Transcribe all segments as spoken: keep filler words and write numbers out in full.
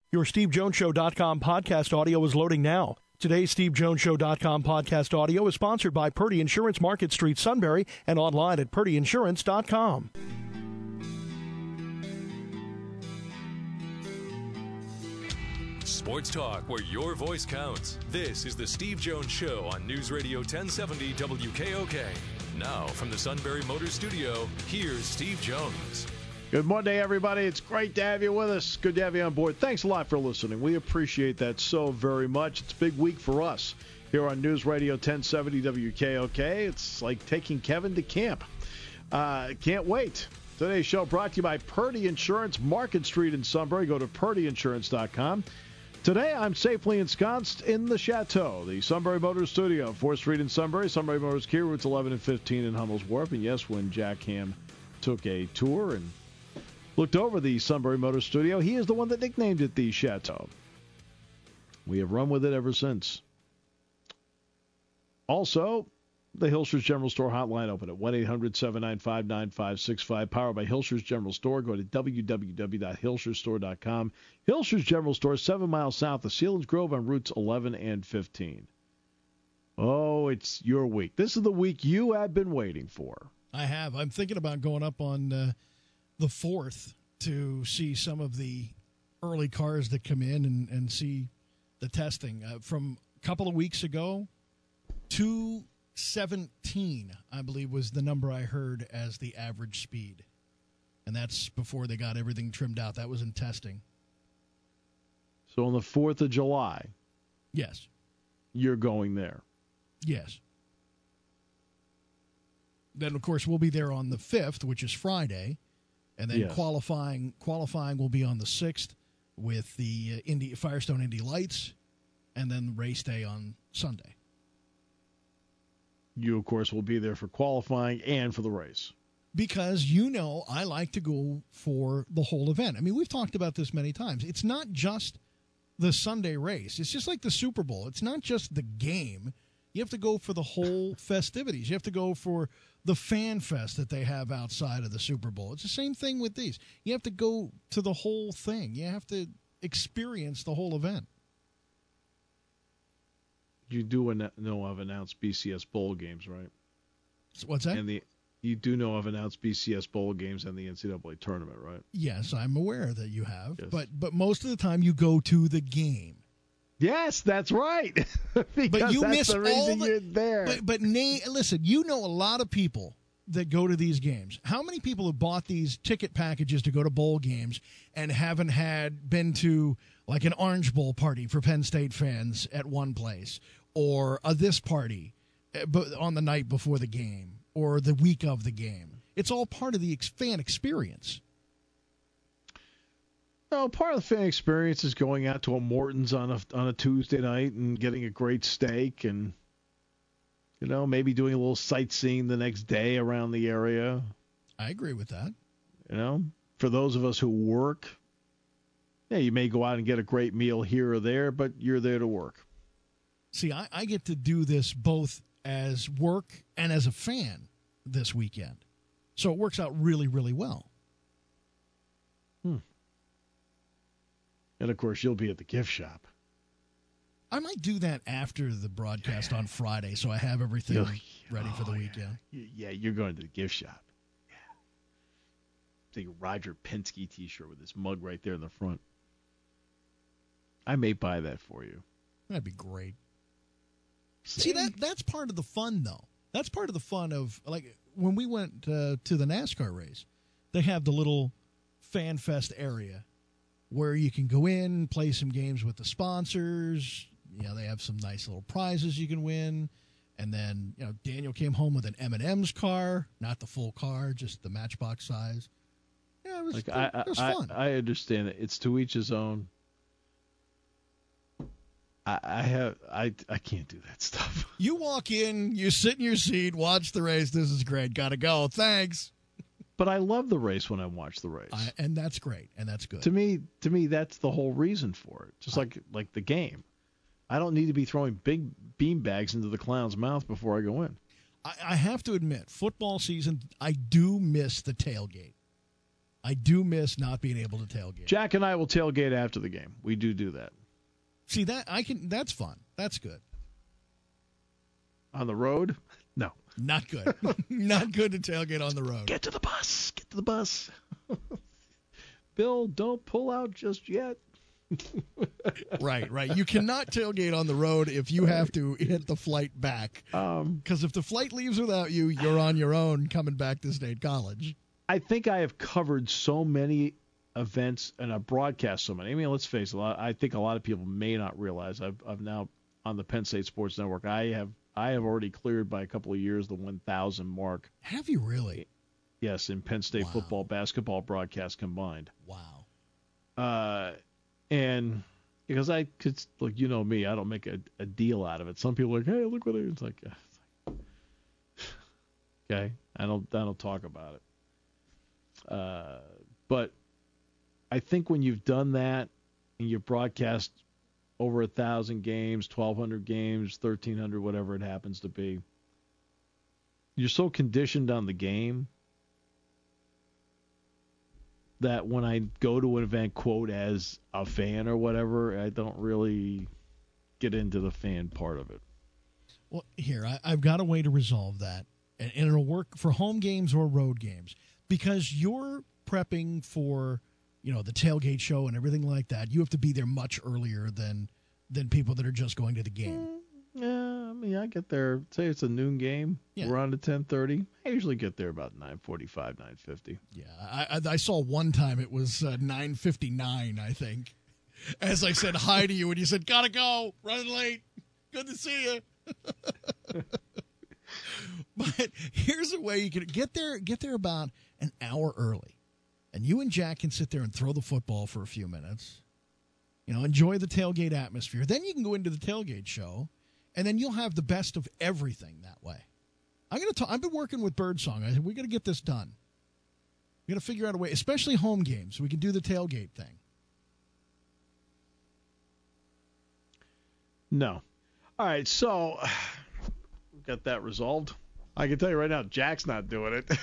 Your Steve Jones Show dot com podcast audio is loading now. Today's Steve Jones Show dot com podcast audio is sponsored by Purdy Insurance, Market Street, Sunbury, and online at Purdy Insurance dot com. Sports talk where your voice counts. This is the Steve Jones Show on News Radio ten seventy W K O K. Now, from the Sunbury Motors Studio, here's Steve Jones. Good Monday, everybody. It's great to have you with us. Good to have you on board. Thanks a lot for listening. We appreciate that so very much. It's a big week for us here on News Radio ten seventy W K O K. It's like taking Kevin to camp. Uh, can't wait. Today's show brought to you by Purdy Insurance, Market Street in Sunbury. Go to Purdy Insurance dot com. Today, I'm safely ensconced in the Chateau, the Sunbury Motors Studio, fourth Street in Sunbury. Sunbury Motors Kia, routes eleven and fifteen in Hummel's Wharf. And yes, when Jack Ham took a tour and looked over the Sunbury Motors Studio, he is the one that nicknamed it the Chateau. We have run with it ever since. Also, the Hilshers General Store hotline open at one eight hundred seven nine five nine five six five. Powered by Hilshers General Store. Go to w w w dot hilshers store dot com. Hilshers General Store, seven miles south of Sealands Grove on routes eleven and fifteen. Oh, it's your week. This is the week you have been waiting for. I have. I'm thinking about going up on uh, the fourth to see some of the early cars that come in and, and see the testing. Uh, from a couple of weeks ago, two seventeen, I believe, was the number I heard as the average speed. And that's before they got everything trimmed out. That was in testing. So on the fourth of July, yes, you're going there. Yes. Then, of course, we'll be there on the fifth, which is Friday. And then yes. qualifying qualifying will be on the sixth with the uh, Indy, Firestone Indy Lights, and then race day on Sunday. You, of course, will be there for qualifying and for the race. Because, you know, I like to go for the whole event. I mean, we've talked about this many times. It's not just the Sunday race. It's just like the Super Bowl. It's not just the game. You have to go for the whole festivities. You have to go for the fan fest that they have outside of the Super Bowl. It's the same thing with these. You have to go to the whole thing. You have to experience the whole event. You do know I've announced B C S Bowl games, right? What's that? And the you do know I've announced B C S Bowl games and the N C double A tournament, right? Yes, I'm aware that you have. Yes. But but most of the time you go to the game. Yes, that's right. because but you that's miss the reason all the, you're there. But, but na- listen, you know a lot of people that go to these games. How many people have bought these ticket packages to go to bowl games and haven't had been to like an Orange Bowl party for Penn State fans at one place, or a this party on the night before the game, or the week of the game? It's all part of the fan experience. No, part of the fan experience is going out to a Morton's on a on a Tuesday night and getting a great steak, and you know, maybe doing a little sightseeing the next day around the area. I agree with that. You know, for those of us who work, yeah, you may go out and get a great meal here or there, but you're there to work. See, I, I get to do this both as work and as a fan this weekend, so it works out really, really well. Hmm. And, of course, you'll be at the gift shop. I might do that after the broadcast on Friday, so I have everything oh, ready for the yeah. weekend. Yeah, you're going to the gift shop. Yeah. Take a Roger Penske T-shirt with this mug right there in the front. I may buy that for you. That'd be great. See, See that that's part of the fun, though. That's part of the fun of, like, when we went uh, to the NASCAR race, they have the little fan fest area where you can go in, play some games with the sponsors. You know, they have some nice little prizes you can win. And then, you know, Daniel came home with an M and M's car, not the full car, just the Matchbox size. Yeah, it was, like, it, I, it was I, fun. I understand it. It's to each his own. I, I have I I can't do that stuff. You walk in, you sit in your seat, watch the race. This is great. Got to go. Thanks. But I love the race when I watch the race, I, and that's great, and that's good. To me, to me, that's the whole reason for it. Just I, like like the game, I don't need to be throwing big bean bags into the clown's mouth before I go in. I, I have to admit, football season, I do miss the tailgate. I do miss not being able to tailgate. Jack and I will tailgate after the game. We do do that. See, that I can. That's fun. That's good. On the road? No. Not good. Not good to tailgate on the road. Get to the bus. Get to the bus. Bill, don't pull out just yet. Right, right. You cannot tailgate on the road if you have to hit the flight back. Because Um, if the flight leaves without you, you're on your own coming back to State College. I think I have covered so many events and I've broadcast so many. I mean, let's face it. I think a lot of people may not realize I've, I've now on the Penn State Sports Network. I have I have already cleared by a couple of years the one thousand mark. Have you really? Yes, in Penn State Wow. football, basketball broadcast combined. Wow. Uh, and because I could, look, you know me, I don't make a, a deal out of it. Some people are like, hey, look what I, it's like, uh, it's like okay, I don't, I don't talk about it. Uh, but I think when you've done that and you broadcast over a thousand games, twelve hundred games, thirteen hundred, whatever it happens to be, you're so conditioned on the game that when I go to an event, quote, as a fan or whatever, I don't really get into the fan part of it. Well, here, I, I've got a way to resolve that, and, and it'll work for home games or road games, because you're prepping for, you know, the tailgate show and everything like that. You have to be there much earlier than than people that are just going to the game. Yeah, I mean, I get there, say it's a noon game. Yeah. We're on to ten thirty. I usually get there about nine forty-five, nine fifty. Yeah, I, I, I saw one time it was uh, nine fifty-nine, I think. As I said hi to you, and you said, gotta go, running late. Good to see you. But here's a way you can get there, get there about an hour early. And you and Jack can sit there and throw the football for a few minutes. You know, enjoy the tailgate atmosphere. Then you can go into the tailgate show, and then you'll have the best of everything that way. I'm gonna talk. I've been working with Birdsong. I said we got to get this done. We got to figure out a way, especially home games, so we can do the tailgate thing. No. All right, so we got that resolved. I can tell you right now, Jack's not doing it.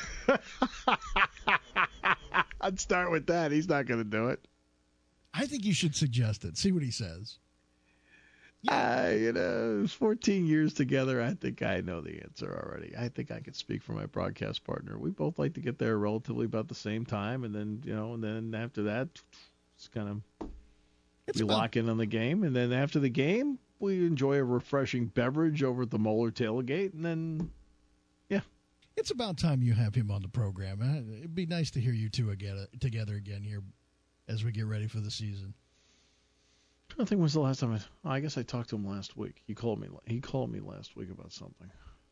I'd start with that. He's not going to do it. I think you should suggest it. See what he says. Uh, you know, fourteen years together, I think I know the answer already. I think I could speak for my broadcast partner. We both like to get there relatively about the same time, and then, you know, and then after that, it's kind of, It's we about, lock in on the game, and then after the game, we enjoy a refreshing beverage over at the Moeller Tailgate, and then, yeah. it's about time you have him on the program. Uh, It'd be nice to hear you two again, together again here as we get ready for the season. I don't think when was the last time I, oh, I guess I talked to him last week. He called me. He called me last week about something.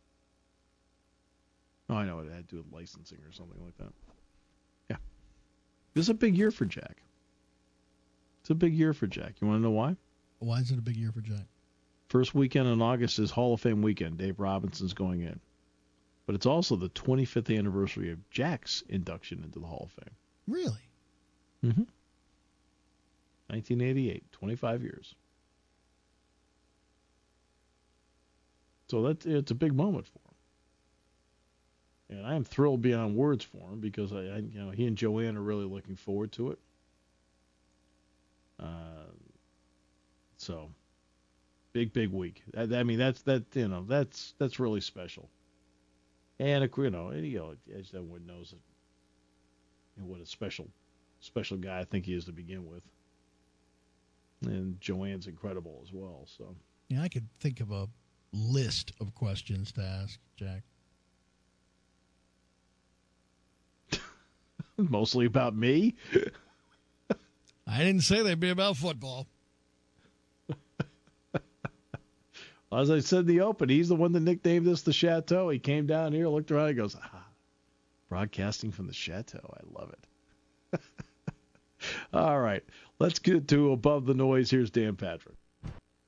Oh, I know it had to do with licensing or something like that. Yeah, this is a big year for Jack. It's a big year for Jack. You want to know why? Why is it a big year for Jack? First weekend in August is Hall of Fame weekend. Dave Robinson's going in, but it's also the twenty-fifth anniversary of Jack's induction into the Hall of Fame. Really? Mm-hmm. nineteen eighty-eight, twenty-five years. So that's it's a big moment for him, and I am thrilled beyond words for him because I, I you know, he and Joanne are really looking forward to it. Uh, so big, big week. I, I mean, that's that you know that's that's really special. And you know, you know, as everyone knows, you know, what a special, special guy I think he is to begin with. And Joanne's incredible as well. So Yeah, I could think of a list of questions to ask Jack. Mostly about me. I didn't say they'd be about football. As I said in the open, he's the one that nicknamed this the Chateau. He came down here, looked around, and goes, ah, broadcasting from the Chateau. I love it. All right, let's get to Above the Noise. Here's Dan Patrick.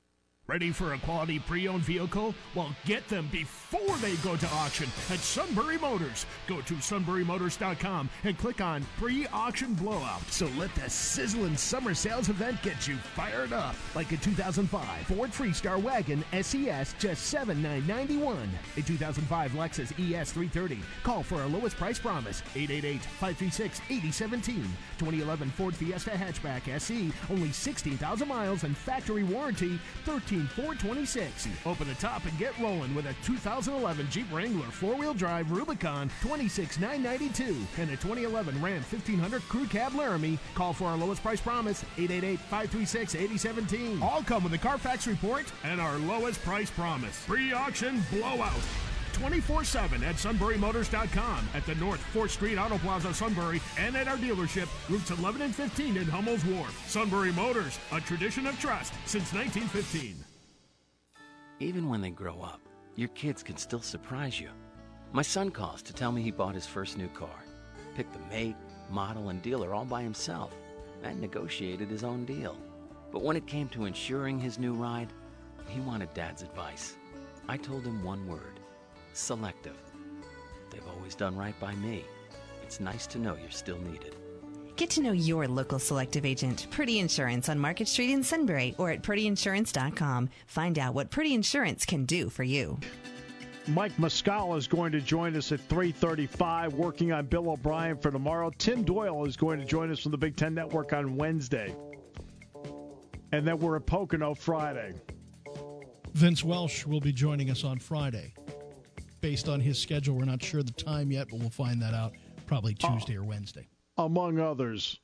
Ready for a quality pre-owned vehicle? Well, get them before they go to auction at Sunbury Motors. Go to sunbury motors dot com and click on pre-auction blowout. So let the sizzling summer sales event get you fired up. Like a two thousand five Ford Freestar Wagon S E S, just seven thousand nine hundred ninety-one dollars. A two thousand five Lexus E S three thirty. Call for our lowest price promise. eight eight eight, five three six, eight zero one seven. twenty eleven Ford Fiesta Hatchback S E, only sixteen thousand miles and factory warranty, thirteen thousand four hundred twenty-six dollars. Open the top and get rolling with a two thousand eleven Jeep Wrangler four-wheel drive Rubicon, twenty-six thousand nine hundred ninety-two dollars. And a twenty eleven Ram fifteen hundred Crew Cab Laramie. Call for our lowest price promise, eight eight eight, five three six, eight zero one seven. All come with a Carfax report and our lowest price promise. Pre-auction blowout. twenty-four seven at sunbury motors dot com, at the North fourth Street Auto Plaza, Sunbury, and at our dealership, routes eleven and fifteen in Hummel's Wharf. Sunbury Motors, a tradition of trust since nineteen fifteen. Even when they grow up, your kids can still surprise you. My son calls to tell me he bought his first new car, picked the make, model, and dealer all by himself, and negotiated his own deal. But when it came to insuring his new ride, he wanted Dad's advice. I told him one word: Selective. They've always done right by me. It's nice to know you're still needed. Get to know your local Selective agent, Purdy Insurance, on Market Street in Sunbury, or at purdy insurance dot com. Find out what Purdy Insurance can do for you. Mike Muscala is going to join us at three thirty-five, working on Bill O'Brien for tomorrow. Tim Doyle is going to join us from the Big Ten Network on Wednesday. And then we're at Pocono Friday. Vince Welsh will be joining us on Friday. Based on his schedule, we're not sure the time yet, but we'll find that out probably Tuesday oh. or Wednesday. Among others.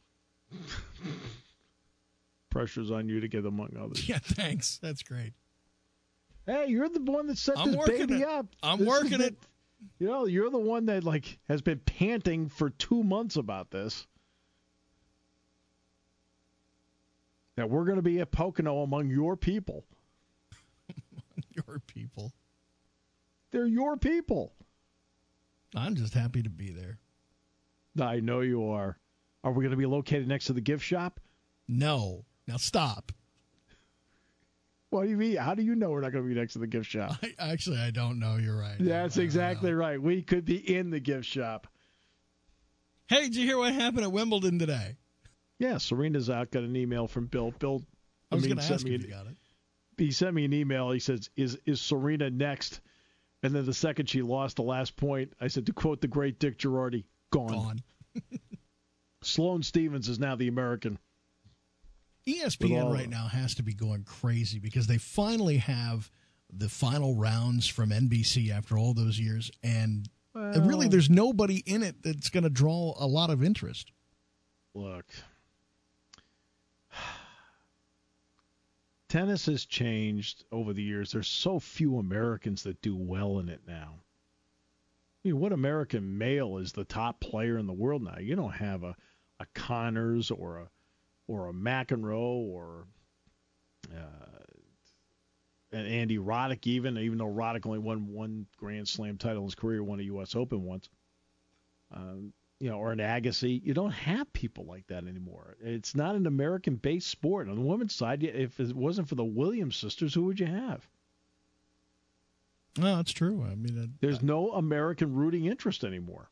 Pressure's on you to get among others. Yeah, thanks. That's great. Hey, you're the one that set I'm this baby it. up. I'm this working it. The, you know, you're the one that like has been panting for two months about this. That we're going to be at Pocono among your people. Your people. They're your people. I'm just happy to be there. I know you are. Are we going to be located next to the gift shop? No. Now stop. What do you mean? How do you know we're not going to be next to the gift shop? I, actually, I don't know. You're right. That's exactly right. We could be in the gift shop. Hey, did you hear what happened at Wimbledon today? Yeah, Serena's out. Got an email from Bill. Bill, I was going to ask if you got it. He sent me an email. He says, is, is Serena next? And then the second she lost the last point, I said, to quote the great Dick Girardi, gone. Gone. Sloane Stephens is now the American. E S P N right now has to be going crazy because they finally have the final rounds from N B C after all those years, and well, really there's nobody in it that's going to draw a lot of interest. Look, tennis has changed over the years. There's so few Americans that do well in it now. I mean, what American male is the top player in the world now? You don't have a, a Connors or a or a McEnroe or uh, an Andy Roddick even, even though Roddick only won one Grand Slam title in his career, won a U S Open once, um, you know, or an Agassi. You don't have people like that anymore. It's not an American-based sport. On the women's side, if it wasn't for the Williams sisters, who would you have? No, that's true. I mean, it, there's no American rooting interest anymore.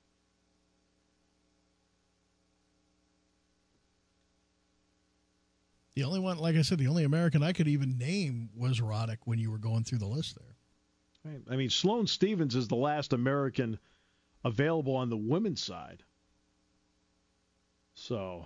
The only one, like I said, the only American I could even name was Roddick when you were going through the list there. Right. I mean, Sloane Stephens is the last American available on the women's side. So,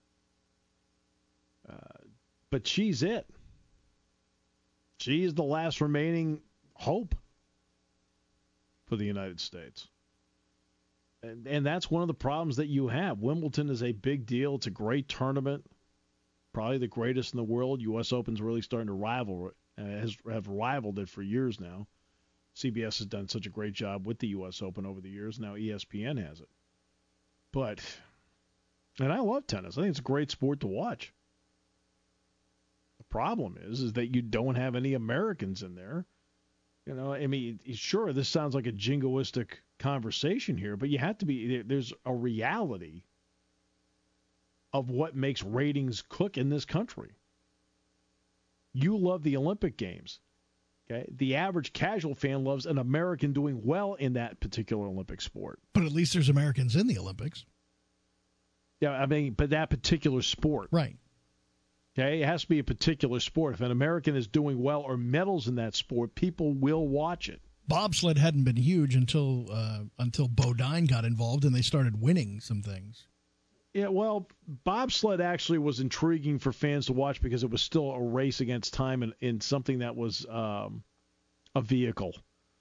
uh, but she's it. She is the last remaining hope for the United States. And, and that's one of the problems that you have. Wimbledon is a big deal. It's a great tournament. Probably the greatest in the world. U S Open's really starting to rival, uh, has have rivaled it for years now. C B S has done such a great job with the U S Open over the years. Now E S P N has it. But, and I love tennis. I think it's a great sport to watch. The problem is, is that you don't have any Americans in there. You know, I mean, sure, this sounds like a jingoistic conversation here, but you have to be, there's a reality of what makes ratings cook in this country. You love the Olympic Games. Okay, the average casual fan loves an American doing well in that particular Olympic sport. But at least there's Americans in the Olympics. Yeah, I mean, but that particular sport. Right. Okay, it has to be a particular sport. If an American is doing well or medals in that sport, people will watch it. Bobsled hadn't been huge until uh, until Bodine got involved and they started winning some things. Yeah, well, bobsled actually was intriguing for fans to watch because it was still a race against time in, in something that was um, a vehicle.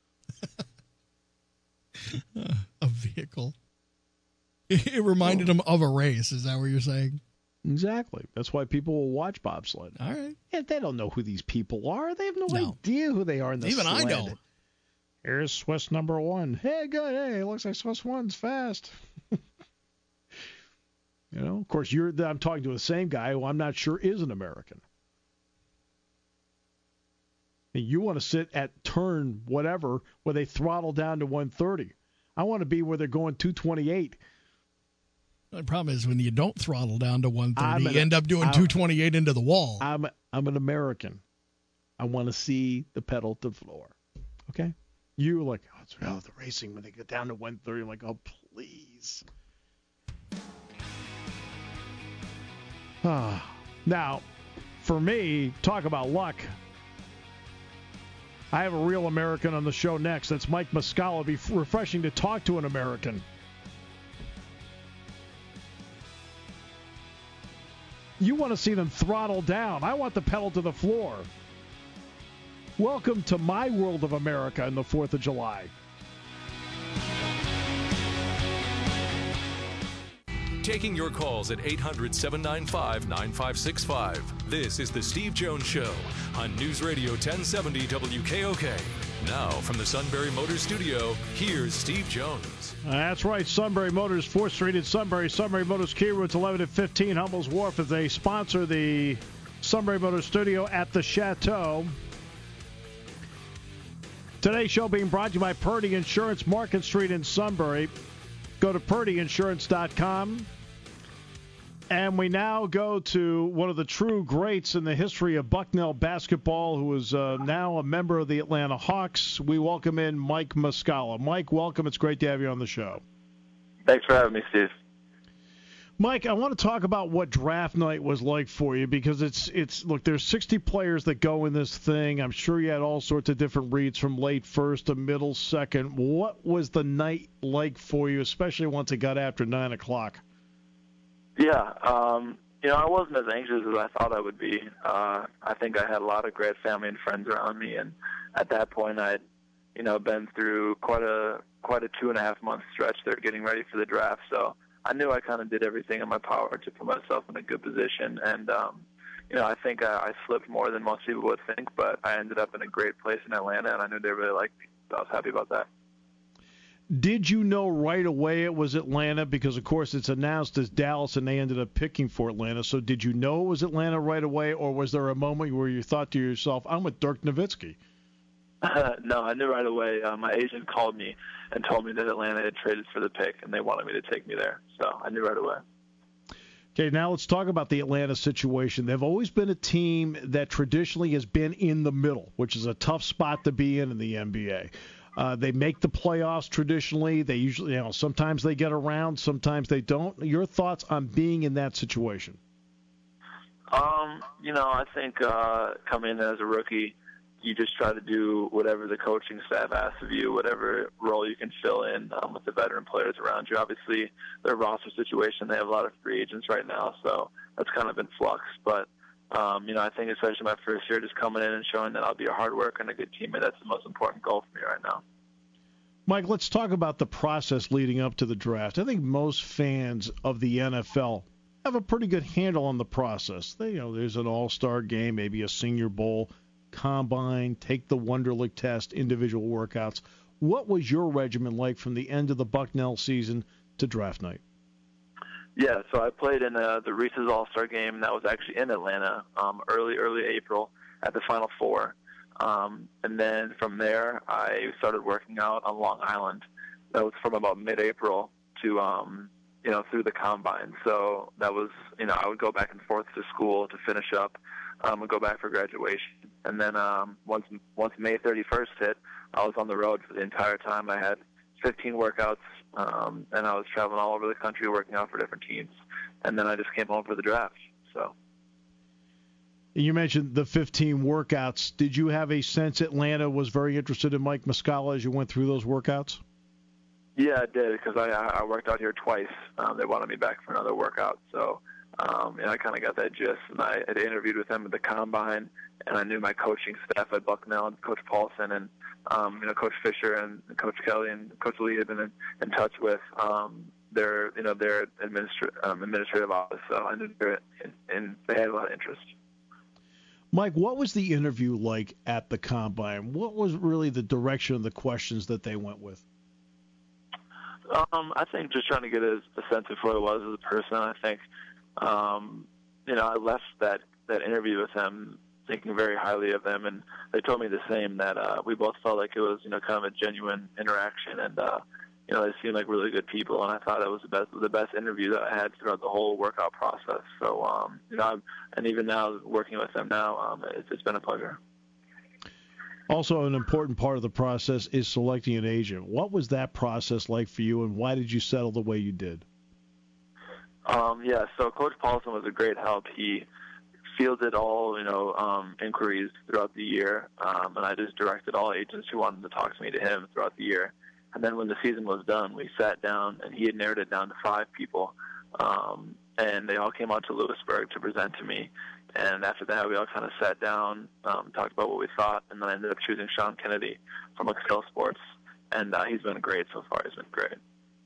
A vehicle. It reminded oh. them of a race. Is that what you're saying? Exactly. That's why people will watch bobsled. All right. Yeah, they don't know who these people are. They have no, no. idea who they are in the Even sled. I know. Here's Swiss number one. Hey, good. Hey, looks like Swiss one's fast. You know, of course, you're. I'm talking to the same guy who I'm not sure is an American. And you want to sit at turn whatever where they throttle down to one thirty. I want to be where they're going two twenty-eight. The problem is when you don't throttle down to one thirty, an, you end up doing I'm, two twenty-eight into the wall. I'm I'm an American. I want to see the pedal to the floor. Okay? You're like, oh, it's oh, the racing when they get down to one thirty. I'm like, oh, please. Ah. Now, for me, talk about luck. I have a real American on the show next. That's Mike Muscala. It'd be refreshing to talk to an American. You want to see them throttle down. I want the pedal to the floor. Welcome to my world of America on the fourth of July. Taking your calls at eight hundred, seven nine five, nine five six five. This is The Steve Jones Show on News Radio ten seventy W K O K. Now, from the Sunbury Motors Studio, here's Steve Jones. That's right. Sunbury Motors, fourth Street in Sunbury. Sunbury Motors, Key Routes eleven and fifteen. Hummel's Wharf, as they sponsor the Sunbury Motors Studio at the Chateau. Today's show being brought to you by Purdy Insurance, Market Street in Sunbury. Go to Purdy Insurance dot com. And we now go to one of the true greats in the history of Bucknell basketball, who is uh, now a member of the Atlanta Hawks. We welcome in Mike Muscala. Mike, welcome. It's great to have you on the show. Thanks for having me, Steve. Mike, I want to talk about what draft night was like for you, because it's it's look, there's sixty players that go in this thing. I'm sure you had all sorts of different reads from late first to middle second. What was the night like for you, especially once it got after nine o'clock? Yeah, um, you know, I wasn't as anxious as I thought I would be. Uh, I think I had a lot of great family and friends around me, and at that point, I'd you know been through quite a quite a two and a half month stretch there, getting ready for the draft. So I knew I kind of did everything in my power to put myself in a good position, and um, you know, I think I, I slipped more than most people would think, but I ended up in a great place in Atlanta, and I knew they really liked me, so I was happy about that. Did you know right away it was Atlanta? Because, of course, it's announced as Dallas, and they ended up picking for Atlanta. So did you know it was Atlanta right away, or was there a moment where you thought to yourself, I'm with Dirk Nowitzki? Uh, no, I knew right away. Uh, my agent called me and told me that Atlanta had traded for the pick, and they wanted me to take me there. So I knew right away. Okay, now let's talk about the Atlanta situation. They've always been a team that traditionally has been in the middle, which is a tough spot to be in in the N B A. Uh, they make the playoffs traditionally. They usually, you know, sometimes they get around, sometimes they don't. Your thoughts on being in that situation? Um, you know, I think uh, coming in as a rookie, you just try to do whatever the coaching staff asks of you, whatever role you can fill in um, with the veteran players around you. Obviously, their roster situation, they have a lot of free agents right now, so that's kind of in flux. But, um, you know, I think especially my first year, just coming in and showing that I'll be a hard worker and a good teammate, that's the most important goal for me right now. Mike, let's talk about the process leading up to the draft. I think most fans of the N F L have a pretty good handle on the process. They, you know, there's an all-star game, maybe a Senior Bowl, combine, take the Wonderlic test, individual workouts. What was your regimen like from the end of the Bucknell season to draft night? Yeah, so I played in uh, the Reese's All-Star game, and that was actually in Atlanta, um, early, early April at the Final Four. Um, and then from there, I started working out on Long Island. That was from about mid-April to, um, you know, through the combine. So that was, you know, I would go back and forth to school to finish up um, and go back for graduation. And then um, once once May thirty-first hit, I was on the road for the entire time. I had fifteen workouts, um, and I was traveling all over the country working out for different teams. And then I just came home for the draft. So. You mentioned the fifteen workouts. Did you have a sense Atlanta was very interested in Mike Muscala as you went through those workouts? Yeah, I did, because I, I worked out here twice. Um, they wanted me back for another workout. So um, yeah, I kind of got that gist. And I had interviewed with them at the Combine, and I knew my coaching staff at Bucknell, and Coach Paulson, and um, you know, Coach Fisher and Coach Kelly and Coach Lee had been in, in touch with um, their, you know, their administra- um, administrative office. So I knew they were in, and they had a lot of interest. Mike, what was the interview like at the Combine? What was really the direction of the questions that they went with? Um, I think just trying to get a, a sense of who I was as a person. I think, um, you know, I left that, that interview with them thinking very highly of them, and they told me the same, that uh, we both felt like it was, you know, kind of a genuine interaction, and uh, you know, they seemed like really good people, and I thought it was the best, the best interview that I had throughout the whole workout process. So, um, you know, I'm, and even now working with them now, um, it's, it's been a pleasure. Also, an important part of the process is selecting an agent. What was that process like for you, and why did you settle the way you did? Um, yeah, so Coach Paulson was a great help. He fielded all, you know, um, inquiries throughout the year, um, and I just directed all agents who wanted to talk to me to him throughout the year. And then when the season was done, we sat down, and he had narrowed it down to five people, um, and they all came out to Lewisburg to present to me. And after that, we all kind of sat down, um, talked about what we thought, and then I ended up choosing Sean Kennedy from Excel Sports. And uh, he's been great so far. He's been great.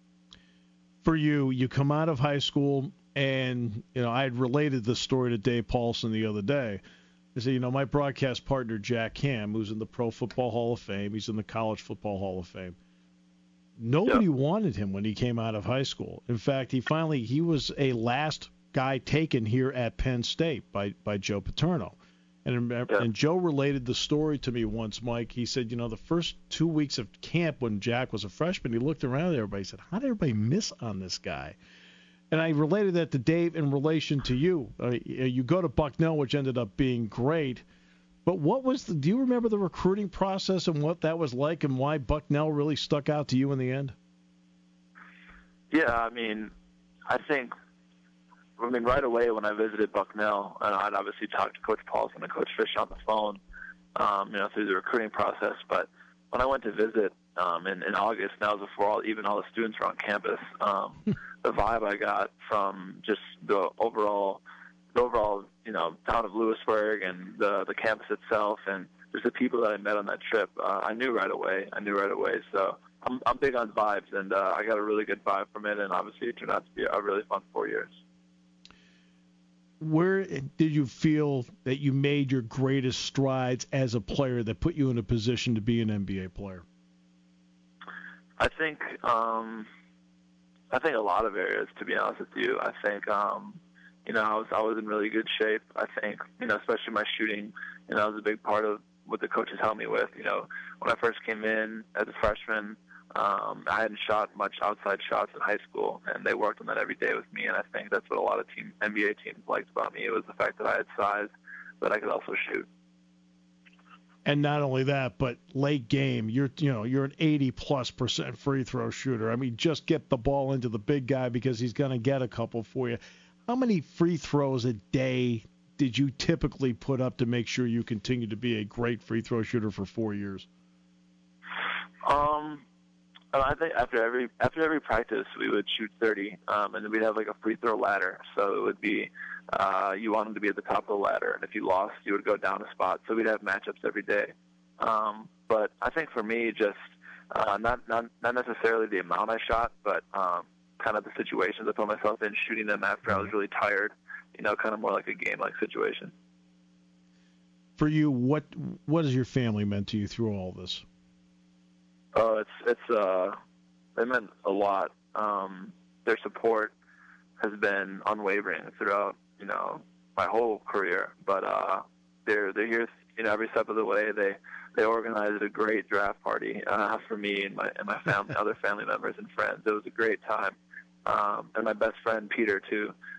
For you, you come out of high school, and, you know, I had related this story to Dave Paulson the other day. I said, you know, my broadcast partner, Jack Ham, who's in the Pro Football Hall of Fame, he's in the College Football Hall of Fame. Nobody yep. wanted him when he came out of high school. In fact, he finally, he was a last guy taken here at Penn State by, by Joe Paterno. And, yeah. and Joe related the story to me once, Mike. He said, you know, the first two weeks of camp when Jack was a freshman, he looked around at everybody and said, how did everybody miss on this guy? And I related that to Dave in relation to you. Uh, you go to Bucknell, which ended up being great. But what was the, do you remember the recruiting process and what that was like and why Bucknell really stuck out to you in the end? Yeah, I mean, I think, I mean, right away when I visited Bucknell, and I'd obviously talked to Coach Paulson and Coach Fish on the phone, um, you know, through the recruiting process. But when I went to visit um, in, in August, and that was before all, even all the students were on campus, um, the vibe I got from just the overall, the overall, you know, town of Lewisburg and the the campus itself, and just the people that I met on that trip, uh, I knew right away. I knew right away. So I'm I'm big on vibes, and uh, I got a really good vibe from it, and obviously it turned out to be a really fun four years. Where did you feel that you made your greatest strides as a player that put you in a position to be an N B A player? I think um, I think a lot of areas, to be honest with you. I think um, you know I was I was in really good shape. I think you know especially my shooting. You know, that was a big part of what the coaches helped me with. You know, when I first came in as a freshman, Um, I hadn't shot much outside shots in high school, and they worked on that every day with me, and I think that's what a lot of team N B A teams liked about me. It was the fact that I had size, but I could also shoot. And not only that, but late game, you're you know you're an eighty plus percent free throw shooter. I mean, just get the ball into the big guy because he's going to get a couple for you. How many free throws a day did you typically put up to make sure you continue to be a great free throw shooter for four years? Um. I think after every after every practice we would shoot thirty, um, and then we'd have like a free throw ladder. So it would be uh, you wanted to be at the top of the ladder, and if you lost, you would go down a spot. So we'd have matchups every day. Um, but I think for me, just uh, not not not necessarily the amount I shot, but um, kind of the situations I put myself in, shooting them after I was really tired. You know, kind of more like a game-like situation. For you, what what has your family meant to you through all this? Oh, it's it's uh, they meant a lot. Um, their support has been unwavering throughout, you know, my whole career. But uh, they're they're here, you know, every step of the way. They they organized a great draft party uh, for me and my and my family, other family members and friends. It was a great time. Um, and my best friend Peter too.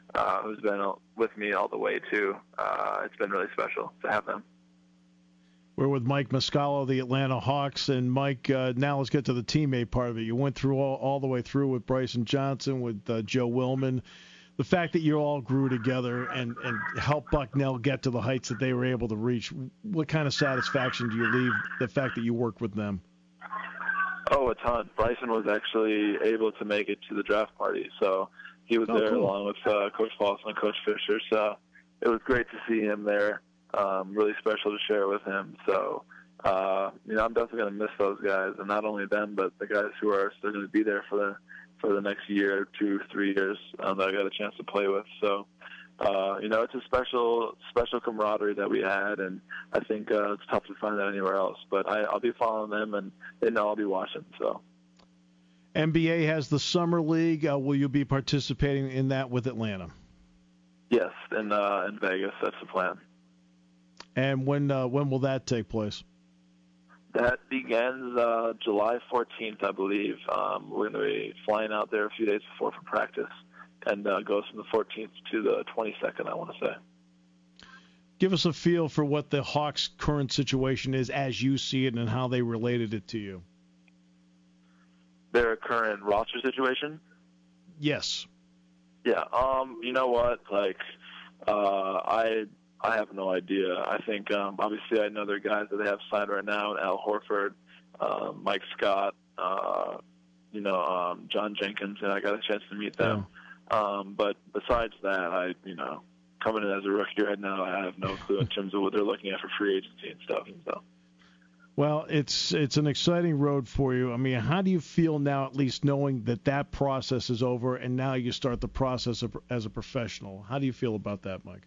uh, who's been with me all the way too. Uh, it's been really special to have them. We're with Mike Muscala, the Atlanta Hawks. And, Mike, uh, now let's get to the teammate part of it. You went through all, all the way through with Bryson Johnson, with uh, Joe Willman. The fact that you all grew together and, and helped Bucknell get to the heights that they were able to reach, what kind of satisfaction do you leave the fact that you worked with them? Oh, a ton. Bryson was actually able to make it to the draft party, so he was oh, there cool. along with uh, Coach Paulson and Coach Fisher. So it was great to see him there. Um, really special to share with him. So, uh, you know, I'm definitely going to miss those guys, and not only them, but the guys who are still going to be there for the for the next year, two, three years um, that I got a chance to play with. So, uh, you know, it's a special special camaraderie that we had, and I think uh, it's tough to find that anywhere else. But I, I'll be following them, and they know I'll be watching. So, N B A has the Summer League. Uh, will you be participating in that with Atlanta? Yes, in uh, in Vegas. That's the plan. And when uh, when will that take place? That begins uh, July fourteenth, I believe. Um, we're going to be flying out there a few days before for practice, and uh, goes from the fourteenth to the twenty-second, I want to say. Give us a feel for what the Hawks' current situation is as you see it and how they related it to you. Their current roster situation? Yes. Yeah. Um. You know what? Like, uh, I I have no idea. I think um, obviously I know their guys that they have signed right now: Al Horford, uh, Mike Scott, uh, you know, um, John Jenkins, and I got a chance to meet them. Yeah. Um. But besides that, I you know, coming in as a rookie right now, I have no clue in terms of what they're looking at for free agency and stuff. And so. Well, it's it's an exciting road for you. I mean, how do you feel now, at least knowing that that process is over and now you start the process of, as a professional? How do you feel about that, Mike?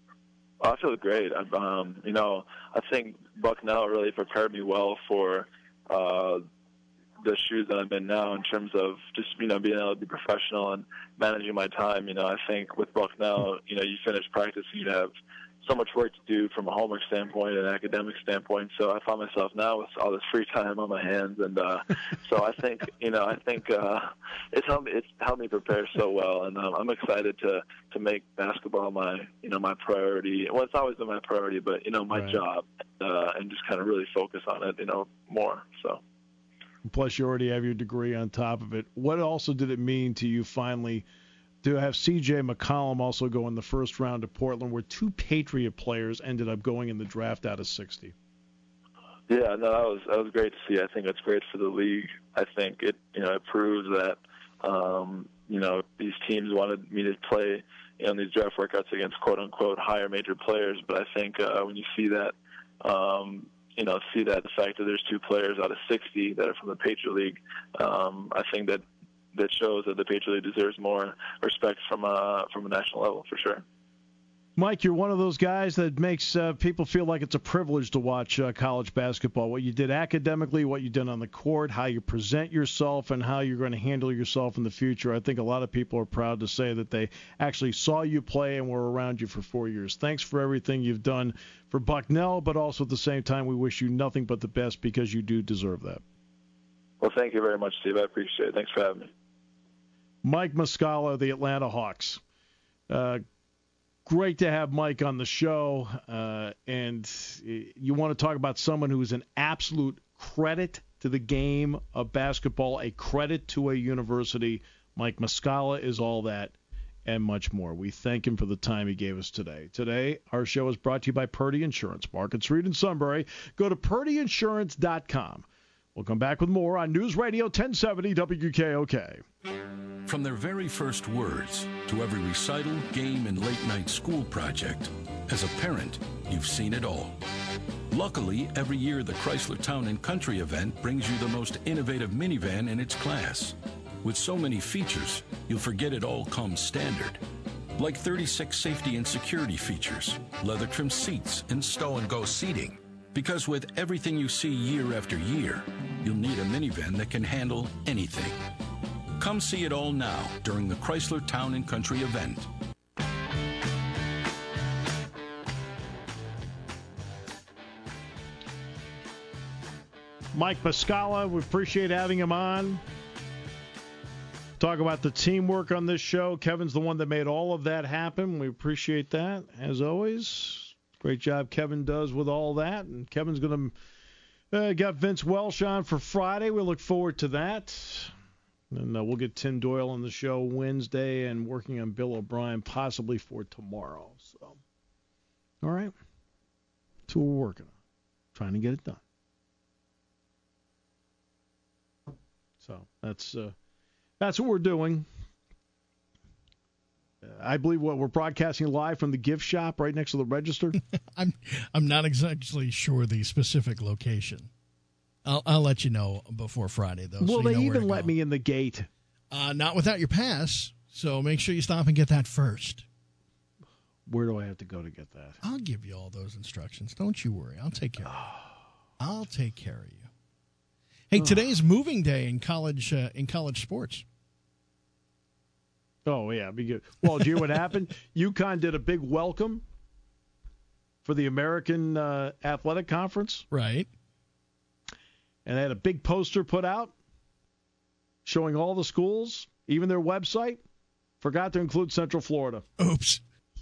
I feel great. I've, um, you know, I think Bucknell really prepared me well for uh, the shoes that I'm in now in terms of just, you know, being able to be professional and managing my time. You know, I think with Bucknell, you know, you finish practice, you have so much work to do from a homework standpoint and academic standpoint. So I find myself now with all this free time on my hands, and uh, so I think you know I think uh, it's helped me, it's helped me prepare so well, and um, I'm excited to to make basketball my you know my priority. Well, it's always been my priority, but you know my right. job, uh, and just kind of really focus on it, you know, more. So. Plus, you already have your degree on top of it. What also did it mean to you finally to have C J McCollum also go in the first round to Portland, where two Patriot players ended up going in the draft out of sixty? Yeah, no, that was that was great to see. I think it's great for the league. I think it you know it proves that um, you know these teams wanted me to play you know, in these draft workouts against quote unquote higher major players. But I think uh, when you see that um, you know see that the fact that there's two players out of sixty that are from the Patriot League, um, I think that. that shows that the Patriot League deserves more respect from a, from a national level, for sure. Mike, you're one of those guys that makes uh, people feel like it's a privilege to watch uh, college basketball. What you did academically, what you did on the court, how you present yourself, and how you're going to handle yourself in the future. I think a lot of people are proud to say that they actually saw you play and were around you for four years. Thanks for everything you've done for Bucknell, but also at the same time, we wish you nothing but the best because you do deserve that. Well, thank you very much, Steve. I appreciate it. Thanks for having me. Mike Muscala, the Atlanta Hawks. Uh, great to have Mike on the show. Uh, and you want to talk about someone who is an absolute credit to the game of basketball, a credit to a university. Mike Muscala is all that and much more. We thank him for the time he gave us today. Today, our show is brought to you by Purdy Insurance, Market Street in Sunbury. Go to purdy insurance dot com. We'll come back with more on News Radio ten seventy W K O K. From their very first words to every recital, game, and late-night school project, as a parent, you've seen it all. Luckily, every year the Chrysler Town and Country event brings you the most innovative minivan in its class. With so many features, you'll forget it all comes standard. Like thirty-six safety and security features, leather-trimmed seats, and stow-and-go seating. Because with everything you see year after year, you'll need a minivan that can handle anything. Come see it all now during the Chrysler Town and Country event. Mike Muscala, we appreciate having him on. talk about the teamwork on this show. Kevin's the one that made all of that happen. We appreciate that, as always. Great job Kevin does with all that. And Kevin's going to uh, got Vince Welsh on for Friday. We look forward to that. And uh, we'll get Tim Doyle on the show Wednesday and working on Bill O'Brien possibly for tomorrow. So, all right. That's what we're working on. Trying to get it done. So that's uh, that's what we're doing. Uh, I believe what we're broadcasting live from the gift shop right next to the register. I'm I'm not exactly sure the specific location. I'll I'll let you know before Friday though. Will so they you know even let go. me in the gate? Uh, not without your pass. So make sure you stop and get that first. Where do I have to go to get that? I'll give you all those instructions. Don't you worry. I'll take care of you. I'll take care of you. Hey, today's moving day in college uh, in college sports. Oh, yeah. Be good. Well, do you hear what happened? UConn did a big welcome for the American uh, Athletic Conference. Right. And they had a big poster put out showing all the schools, even their website. Forgot to include Central Florida. Oops.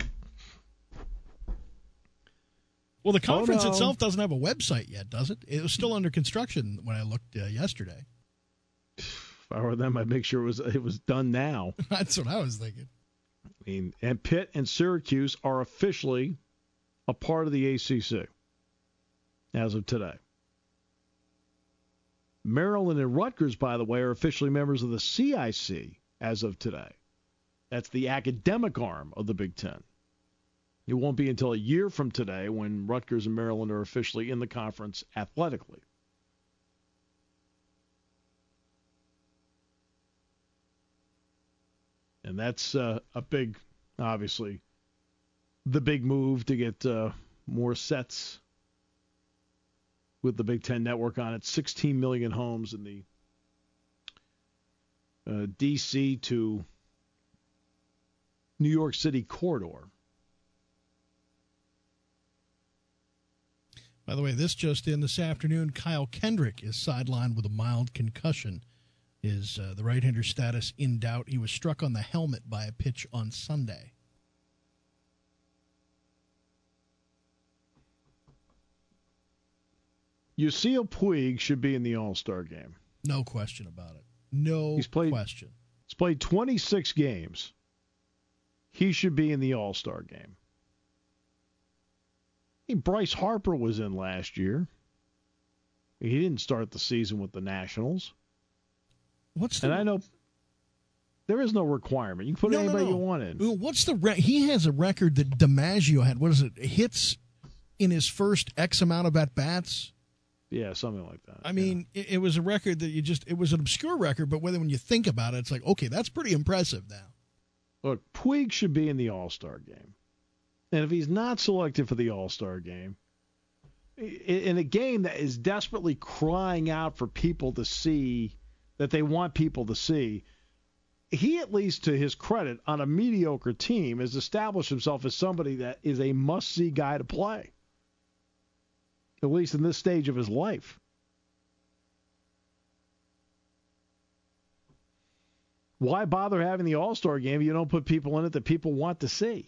Well, the conference oh, no. itself doesn't have a website yet, does it? It was still under construction when I looked uh, yesterday. If I were them, I'd make sure it was it was done now. That's what I was thinking. I mean, and Pitt and Syracuse are officially a part of the A C C as of today. Maryland and Rutgers, by the way, are officially members of the C I C as of today. That's the academic arm of the Big Ten. It won't be until a year from today when Rutgers and Maryland are officially in the conference athletically. And that's uh, a big, obviously, the big move to get uh, more sets with the Big Ten Network on it. sixteen million homes in the uh, D C to New York City corridor. By the way, this just in this afternoon, Kyle Kendrick is sidelined with a mild concussion. Is uh, the right-hander status in doubt? He was struck on the helmet by a pitch on Sunday. Yasiel Puig should be in the All-Star game. No question about it. No he's played, question. He's played twenty-six games. He should be in the All-Star game. Hey, Bryce Harper was in last year. He didn't start the season with the Nationals. What's the, and I know there is no requirement. You can put no, anybody no, no. you want in. What's the re- he has a record that DiMaggio had. What is it? Hits in his first X amount of at bats. Yeah, something like that. I mean, yeah. it, it was a record that you just it was an obscure record, but when when you think about it, it's like, okay, that's pretty impressive now. Look, Puig should be in the All-Star game. And if he's not selected for the All-Star game, in a game that is desperately crying out for people to see, that they want people to see, he, at least to his credit, on a mediocre team, has established himself as somebody that is a must-see guy to play, at least in this stage of his life. Why bother having the All-Star game if you don't put people in it that people want to see?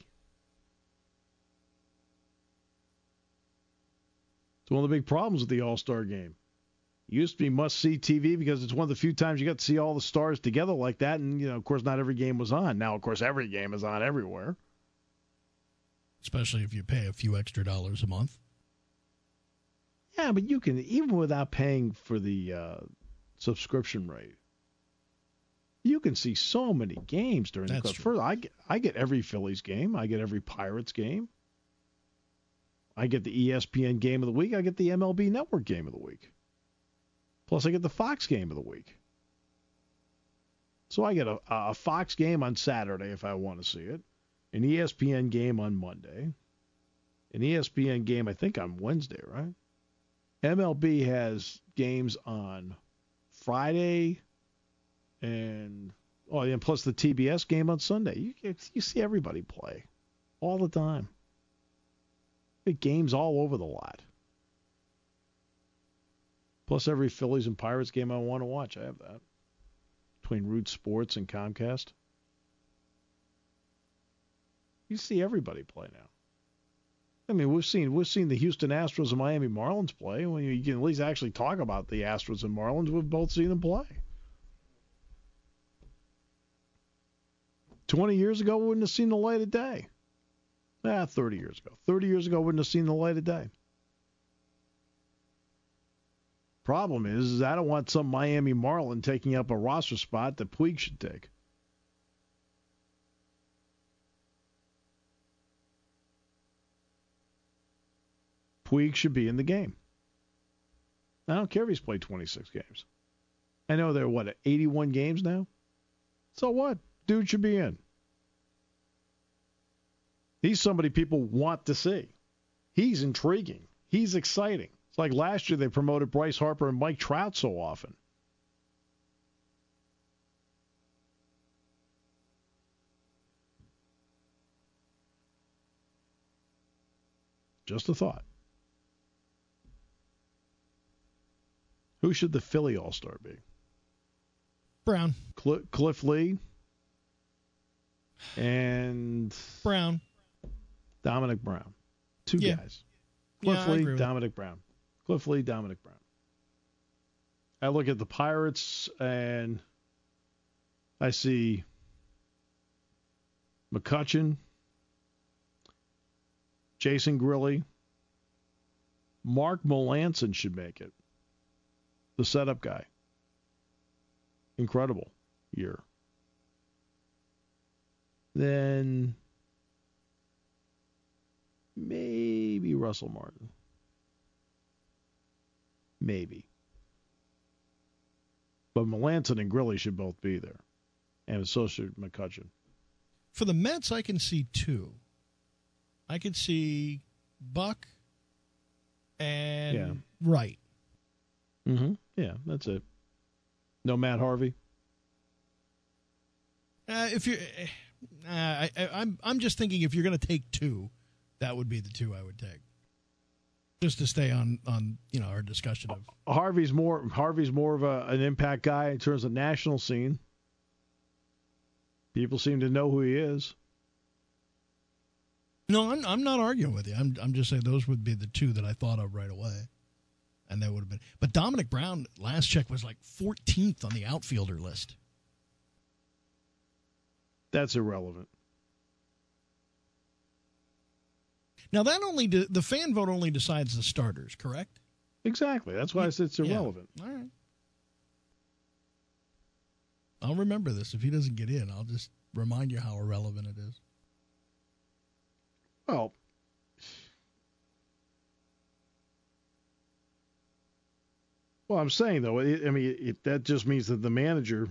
It's one of the big problems with the All-Star game. It used to be must-see T V because it's one of the few times you got to see all the stars together like that. And, you know, of course, not every game was on. Now, of course, every game is on everywhere. Especially if you pay a few extra dollars a month. Yeah, but you can, even without paying for the uh, subscription rate, you can see so many games during That's the true. First, I get, I get every Phillies game. I get every Pirates game. I get the E S P N game of the week. I get the M L B Network game of the week. Plus, I get the Fox game of the week. So I get a, a Fox game on Saturday if I want to see it, an E S P N game on Monday, an E S P N game, I think, on Wednesday, right? M L B has games on Friday and, oh, and plus the T B S game on Sunday. You, you see everybody play all the time. Games all over the lot. Plus every Phillies and Pirates game I want to watch. I have that. between Root Sports and Comcast. You see everybody play now. I mean, we've seen we've seen the Houston Astros and Miami Marlins play. When you can at least actually talk about the Astros and Marlins, we've both seen them play. Twenty years ago, we wouldn't have seen the light of day. Ah, thirty years ago. Thirty years ago, we wouldn't have seen the light of day. Problem is, is I don't want some Miami Marlin taking up a roster spot that Puig should take. Puig should be in the game. I don't care if he's played twenty-six games. I know they're, what, eighty-one games now? So what? Dude should be in. He's somebody people want to see. He's intriguing. He's exciting. It's like last year they promoted Bryce Harper and Mike Trout so often. Just a thought. Who should the Philly All-Star be? Brown. Cl- Cliff Lee. And Brown. Dominic Brown. Two yeah. guys. Cliff yeah, Lee, Dominic Brown. Cliff Lee, Dominic Brown. I look at the Pirates and I see McCutchen, Jason Grilli. Mark Melancon should make it. The setup guy. Incredible year. Then maybe Russell Martin. Maybe. But Melancon and Grilli should both be there. And so should McCutchen. For the Mets, I can see two. I can see Buck and yeah. Wright. Mm-hmm. Yeah, that's it. No Matt Harvey? Uh, if you're, uh, I, I, I'm, I'm just thinking if you're going to take two, that would be the two I would take. Just to stay on, on you know, our discussion of Harvey's more Harvey's more of a, an impact guy in terms of national scene. People seem to know who he is. No, I'm I'm not arguing with you. I'm I'm just saying those would be the two that I thought of right away, and they would have been. But Dominic Brown, last check, was like fourteenth on the outfielder list. That's irrelevant. Now that only de- the fan vote only decides the starters, correct? Exactly. That's why I said it's irrelevant. Yeah. All right. I'll remember this. If he doesn't get in, I'll just remind you how irrelevant it is. Well, well, I'm saying though, it, I mean, it, that just means that the manager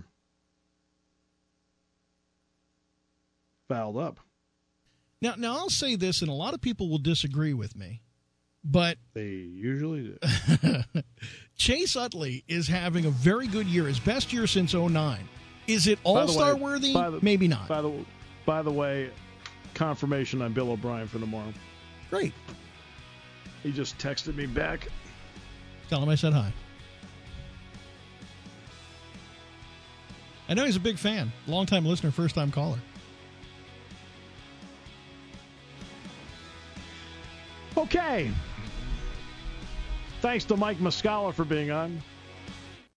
fouled up. Now, now I'll say this, and a lot of people will disagree with me, but they usually do. Chase Utley is having a very good year, his best year since oh nine. Is it all-star way, worthy? The, Maybe not. By the, by the way, confirmation on Bill O'Brien for tomorrow. Great. He just texted me back. Tell him I said hi. I know he's a big fan. Long-time listener, first-time caller. Okay. Thanks to Mike Muscala for being on.